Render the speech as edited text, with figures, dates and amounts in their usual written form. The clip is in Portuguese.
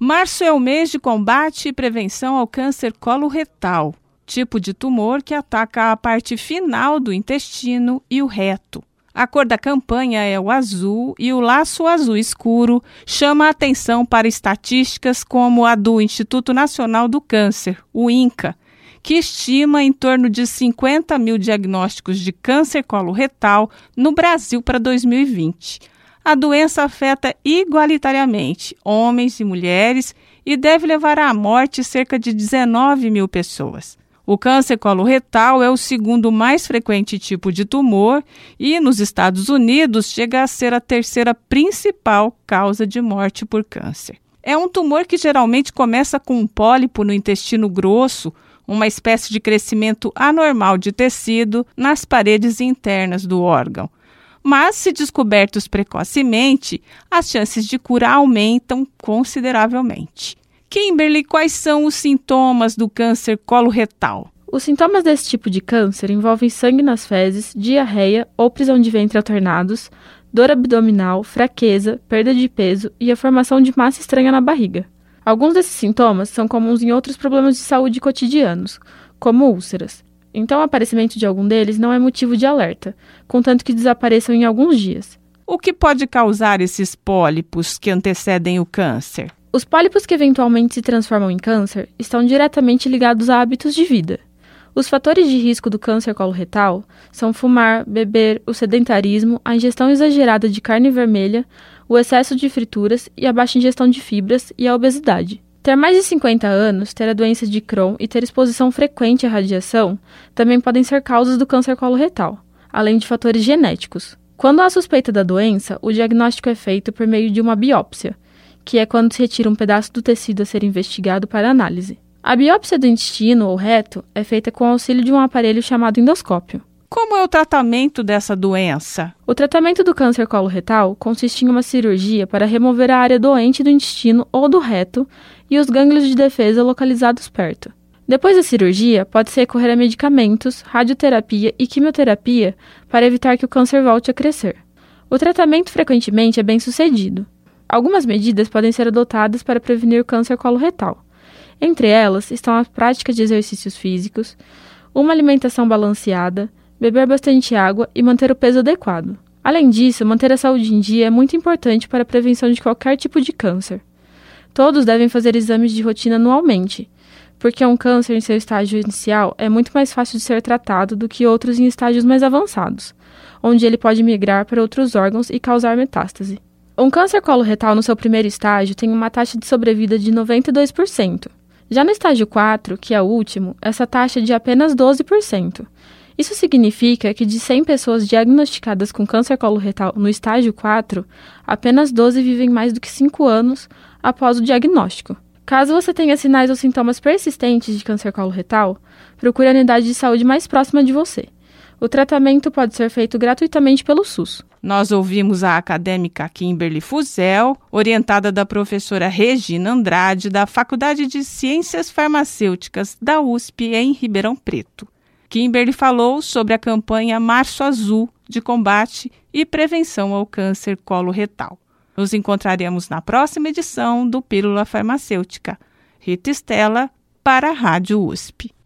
Março é o mês de combate e prevenção ao câncer coloretal, tipo de tumor que ataca a parte final do intestino e o reto. A cor da campanha é o azul e o laço azul escuro chama a atenção para estatísticas como a do Instituto Nacional do Câncer, o INCA, que estima em torno de 50 mil diagnósticos de câncer coloretal no Brasil para 2020. A doença afeta igualitariamente homens e mulheres e deve levar à morte cerca de 19 mil pessoas. O câncer coloretal é o segundo mais frequente tipo de tumor e, nos Estados Unidos, chega a ser a terceira principal causa de morte por câncer. É um tumor que geralmente começa com um pólipo no intestino grosso, uma espécie de crescimento anormal de tecido nas paredes internas do órgão. Mas, se descobertos precocemente, as chances de cura aumentam consideravelmente. Kimberly, quais são os sintomas do câncer coloretal? Os sintomas desse tipo de câncer envolvem sangue nas fezes, diarreia ou prisão de ventre alternados, dor abdominal, fraqueza, perda de peso e a formação de massa estranha na barriga. Alguns desses sintomas são comuns em outros problemas de saúde cotidianos, como úlceras. Então, o aparecimento de algum deles não é motivo de alerta, contanto que desapareçam em alguns dias. O que pode causar esses pólipos que antecedem o câncer? Os pólipos que eventualmente se transformam em câncer estão diretamente ligados a hábitos de vida. Os fatores de risco do câncer coloretal são fumar, beber, o sedentarismo, a ingestão exagerada de carne vermelha, o excesso de frituras e a baixa ingestão de fibras e a obesidade. Ter mais de 50 anos, ter a doença de Crohn e ter exposição frequente à radiação também podem ser causas do câncer coloretal, além de fatores genéticos. Quando há suspeita da doença, o diagnóstico é feito por meio de uma biópsia, que é quando se retira um pedaço do tecido a ser investigado para análise. A biópsia do intestino ou reto é feita com o auxílio de um aparelho chamado endoscópio. Como é o tratamento dessa doença? O tratamento do câncer coloretal consiste em uma cirurgia para remover a área doente do intestino ou do reto e os gânglios de defesa localizados perto. Depois da cirurgia, pode-se recorrer a medicamentos, radioterapia e quimioterapia para evitar que o câncer volte a crescer. O tratamento frequentemente é bem sucedido. Algumas medidas podem ser adotadas para prevenir o câncer coloretal. Entre elas estão a prática de exercícios físicos, uma alimentação balanceada, beber bastante água e manter o peso adequado. Além disso, manter a saúde em dia é muito importante para a prevenção de qualquer tipo de câncer. Todos devem fazer exames de rotina anualmente, porque um câncer em seu estágio inicial é muito mais fácil de ser tratado do que outros em estágios mais avançados, onde ele pode migrar para outros órgãos e causar metástase. Um câncer coloretal no seu primeiro estágio tem uma taxa de sobrevida de 92%. Já no estágio 4, que é o último, essa taxa é de apenas 12%. Isso significa que de 100 pessoas diagnosticadas com câncer coloretal no estágio 4, apenas 12 vivem mais do que 5 anos após o diagnóstico. Caso você tenha sinais ou sintomas persistentes de câncer coloretal, procure a unidade de saúde mais próxima de você. O tratamento pode ser feito gratuitamente pelo SUS. Nós ouvimos a acadêmica Kimberly Fuzel, orientada da professora Regina Andrade, da Faculdade de Ciências Farmacêuticas da USP, em Ribeirão Preto. Kimberly falou sobre a campanha Março Azul de combate e prevenção ao câncer coloretal. Nos encontraremos na próxima edição do Pílula Farmacêutica. Rita Estela, para a Rádio USP.